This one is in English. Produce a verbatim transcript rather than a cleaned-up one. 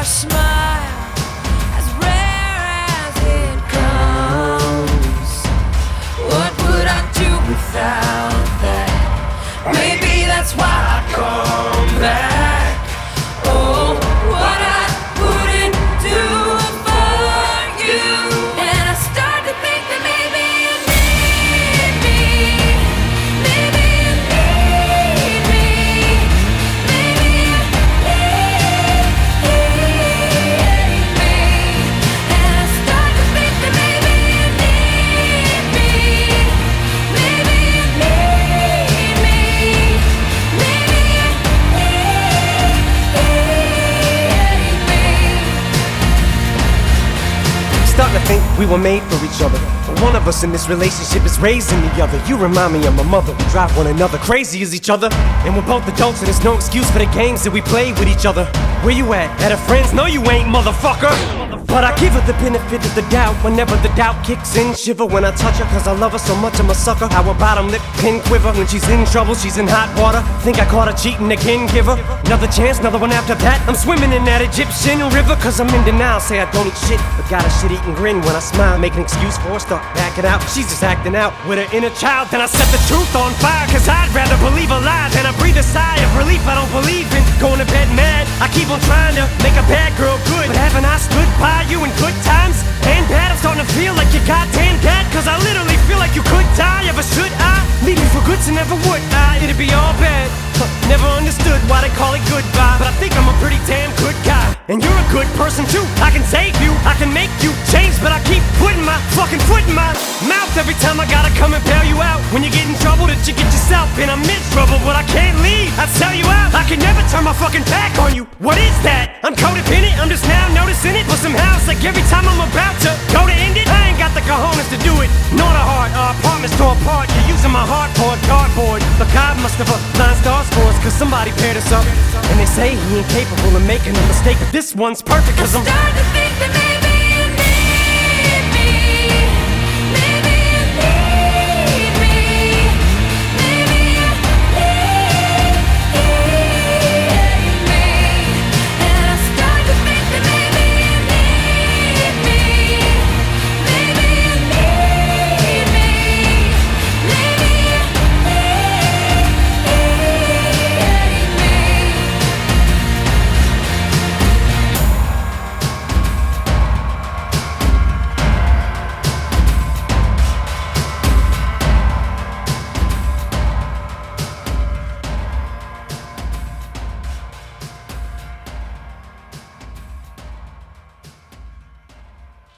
your smile, as rare as it comes. What would I do without that? Maybe that's why I come back. Oh, what I wouldn't do for you. And I start to think that maybe you need me. Maybe you need me. Maybe you need me. And I start to think that maybe you need me. Maybe you need me. Maybe you need me. Starting to think we were made for each other, but one of us in this relationship is raising the other. You remind me of my mother. We drive one another crazy as each other, and we're both adults, and there's no excuse for the games that we play with each other. Where you at? At her friends? No, you ain't, motherfucker. But I give her the benefit of the doubt whenever the doubt kicks in. Shiver when I touch her, cause I love her so much I'm a sucker. How her bottom lip pin quiver when she's in trouble, she's in hot water. Think I caught her cheating again, give her another chance, another one after that. I'm swimming in that Egyptian river, cause I'm in denial. Say I don't eat shit, but got a shit-eating grin when I smile. Make an excuse for her, start backing out. She's just acting out with her inner child. Then I set the truth on fire, cause I'd rather believe a lie than I breathe a sigh of relief. I don't believe in going to bed mad. I keep on trying to make a bad girl good, but haven't I stood by you in good times and bad? I'm starting to feel like you're goddamn dead, cause I literally feel like you could die. Ever should I leave you for good, so never would I. It'd be all bad. Huh, never understood why they call it goodbye, but I think I'm a pretty damn good guy, and you're a good person too. I can save you, I can make you change, but I keep putting my fucking foot in my mouth every time I gotta come and bail you out. When you get in trouble, that you get yourself in. I'm in trouble, but I can't leave. I sell you out. I can never turn my fucking back on you. What is that? I'm codependent, I'm just now noticing it, but somehow it's like every time I'm about to go to end it, I ain't got the cojones to do it. Nor the heart, our apartments tore apart. You're using my heart for a cardboard, but God must have aligned stars for us, cause somebody paired us up. And they say he ain't capable of making a mistake, but this one's perfect, cause I'm starting to think that maybe